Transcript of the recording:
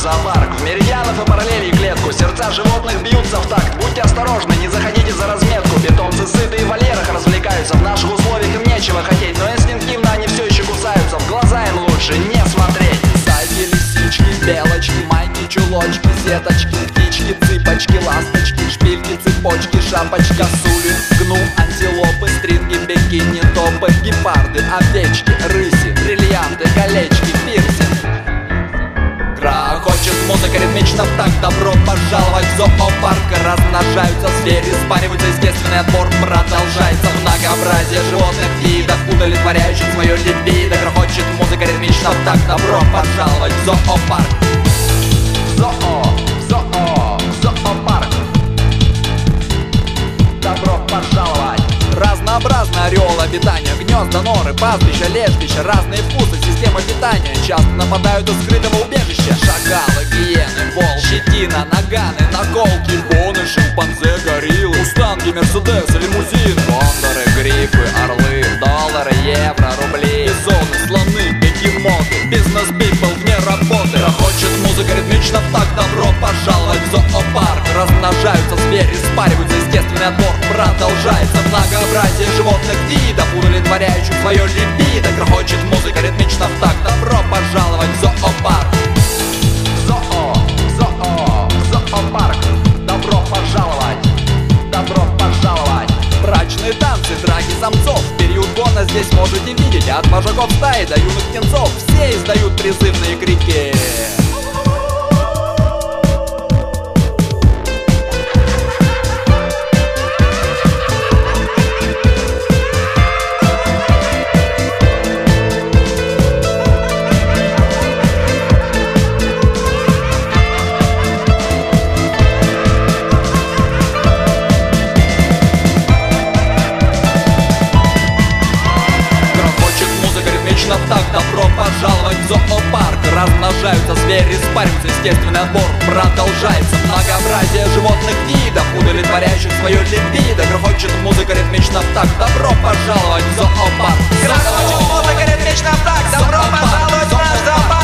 зоопарк. В меридианов и параллелей клетку. Сердца животных бьются в такт. Будьте осторожны, не заходите за разметку. Питомцы сытые в вольерах развлекаются. В наших условиях им нечего хотеть, но инстинктивно они все еще кусаются. В глаза им лучше не смотреть. Зайки, лисички, белочки, майки, чулочки, сеточки, птички, цыпочки, ласточки, шпильки, цепочки, шапочка, сули, гну, антилопы, стринги, бикини, топы, гепарды, овечки, рыси, бриллианты, колечки, пирсинг. Грохочет музыка ритмично в такт. Добро пожаловать в зоопарк. Размножаются звери, спариваются, естественный отбор продолжается. Многообразие животных видов, удовлетворяющих свое либидо. Грохочет музыка ритмично в такт. Добро пожаловать в зоопарк. Зоопарк. Добро пожаловать. Разнообразный ореол обитания, гнезда, норы, пастбища, лежбища, разные вкусы, системы питания часто нападают из скрытого убежища. Шакалы, гиены, волки, щетина, наганы, наколки, боны, шимпанзе, гориллы, мустанги, мерседесы, лимузины, кондоры, грифы, орлы, доллары, евро, рубли, бизоны, слоны, бегемоты, бизнес-пипл вне работы. Грохочет музыка ритмично в такт. Добро пожаловать в зоопарк. Размножаются звери, спариваются, естественный отбор продолжается. Многообразие животных видов, удовлетворяющих свое либидо. Грохочет музыка ритмично в такт. Добро пожаловать в зоопарк. Зоопарк. Добро пожаловать. Добро пожаловать. Брачные танцы, драки самцов. В период гона здесь можете видеть от вожаков стаи до юных птенцов. Все издают призывные крики. В такт. Добро пожаловать в зоопарк. Размножаются звери, спариваются, естественный отбор продолжается. Многообразие животных видов, удовлетворяющих свое либидо. Грохочет музыка ритмично в такт. Добро пожаловать в зоопарк. Грохочет музыка ритмично в такт. Добро пожаловать в наш зоопарк.